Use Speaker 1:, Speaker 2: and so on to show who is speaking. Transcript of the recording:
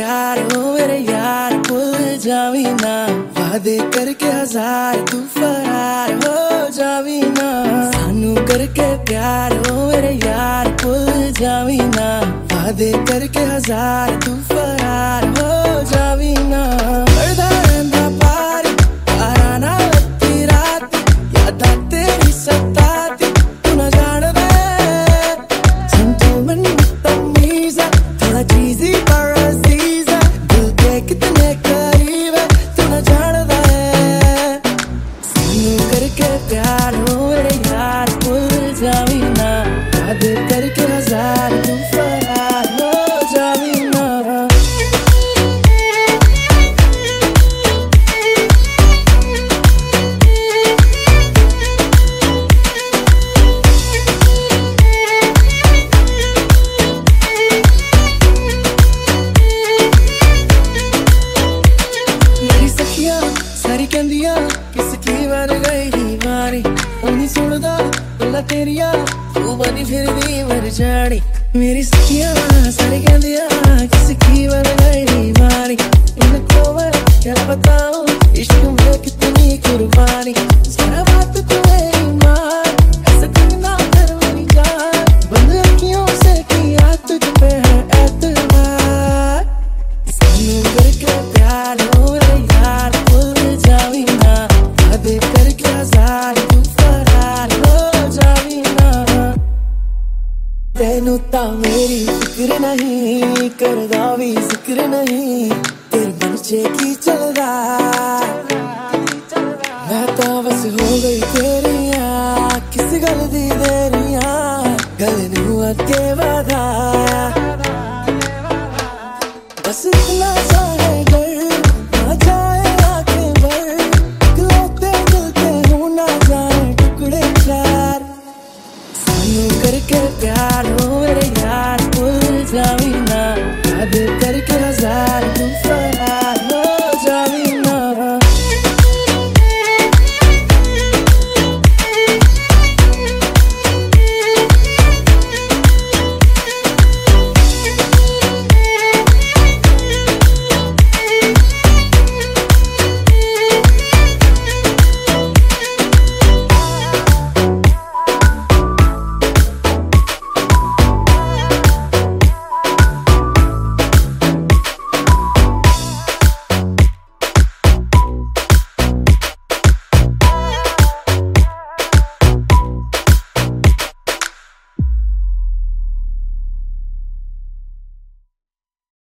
Speaker 1: प्यार हो मेरे यार भूल जावी ना, वादे करके हजार तू फरार हो जावी ना। सानू करके प्यार हो मेरे यार भूल जावी ना, वादे करके हजार तू फरार हो जावी ना। करदा रहिंदा पार पारा ना लत्ती रात, यादां तेरी सताती तू ना जानदा। जेंटलमैन तमीज़ थोड़ा चीज़ी पर अज़ीज़, दिल के कितने करीब है तू ना जानदा है। सानू करके प्यार हो मेरे यार भूल जावी ना, वादे करके हजार तू फरार हो जावी ना। मेरी सखियां सारी कहंदियां किसकी बन गई दीवानी, उन्हीं सुनदा गल्लां तेरियां तू बनी फिरदी मर जानी। मेरी सखियां सारी कहंदियां किसकी बन गई दीवानी, इनको मैं क्या बताऊं इश्क में कितनी कुर्बानी। जरा बात तू मेरी मान, ऐसे तुम ना कर मेरी जान, बंद अखियों से किया तुझ पे है एतबार। सानू करके प्यार हो मेरे यार भूल जावी ना, वादे करके हजार तू फरार हो जावी ना। तेनू तां मेरी फिक्र नहीं, करदा भी जिक्र नहीं, तेरे मन च की चलदा। मैं तां बस हो गई तेरियां, किस गल दी देरियां, गल नू अगे वधाया। बस इतना चाहे कर ना जाए आंखें भर, इकलौते दिल के हो ना जाए टुकड़े चार। सानू करके प्यार हो मेरे